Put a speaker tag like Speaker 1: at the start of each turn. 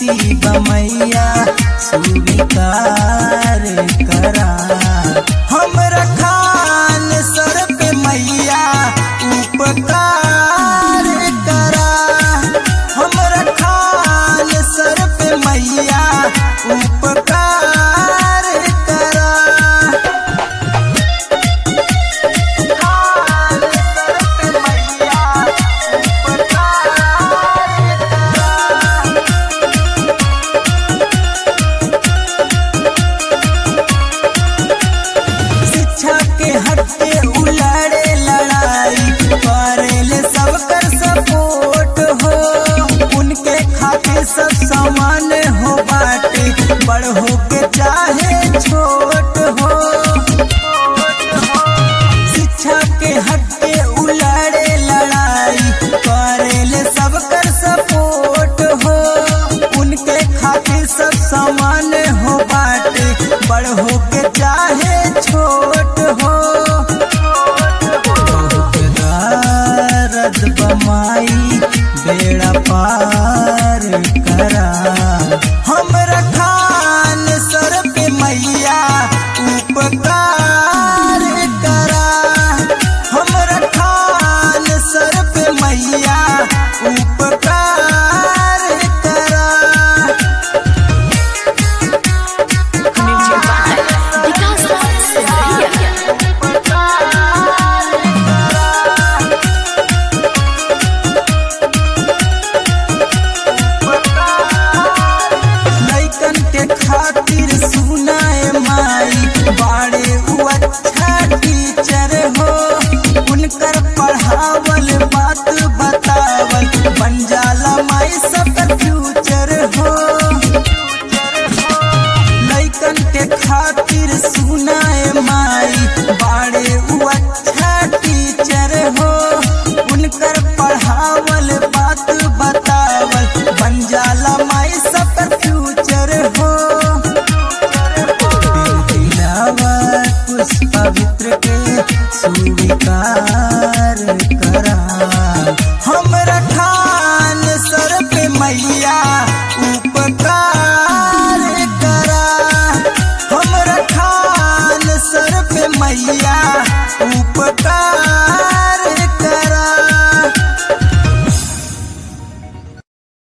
Speaker 1: बिनती बमैया स्वीकार करा। हमरा खान सर पे मैया उपकार करा। हमरा खान सर पे मैया उपकार करा। खान सर पे मैया उपकार करा। शिक्षा के हक पे उलड़े लड़ाई करेले सबकर सपोर्ट हो। उनके खातिर सब समान हो बाटे, बड़ हो के चाहे छोट हो। शिक्षा के हक पे उलड़े लड़ाई करेले सबकर सपोर्ट हो। उनके खातिर सब समान हो बाटे, बड़ हो के चाहे छोट हो। बहुत दर्द बमाई बेड़ा पार करा। हमरा खान सर पे मैया उपकार करा। हमरा खान सर पे मैया उपकार करा।
Speaker 2: Music by Vikas Raj Sindhia.
Speaker 1: लइकन के खातिर सुनाए माई बाड़े उ अच्छा टीचर हो। उनकर पढ़ावल बात बतावल बन जाला माई सबका फ्यूचर हो। लइकन के खातिर सुनाए माई बाड़े उ अच्छा टीचर हो। उनकर पढ़ावल बात बतावल बन जाला माई सबका फ्यूचर हो। दिलावर पुष्प पवित्र के स्वीकार करा। हमरा खान सर पे मैया उपकार करा। हमरा खान सर पे मैया उपकार करा।